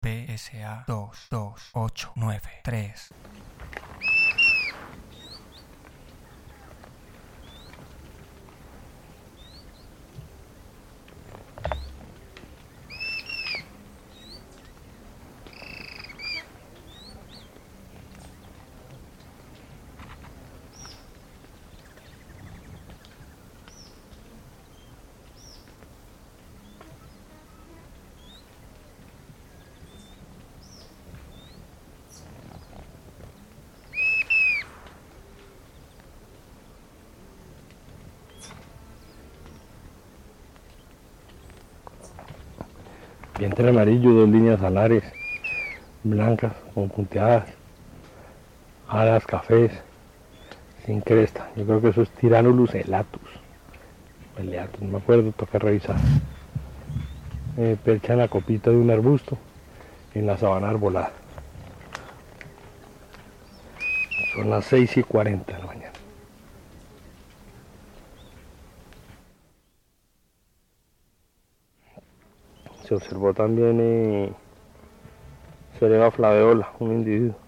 PSA 22893. Vientre amarillo, 2 líneas alares blancas con punteadas, alas cafés, sin cresta. Yo creo que eso es Tyrannulus elatus. No me acuerdo, toca revisar. Percha en la copita de un arbusto, en la sabana arbolada. Son las 6:40 de la mañana. Se observó también Serena flaveola, un individuo.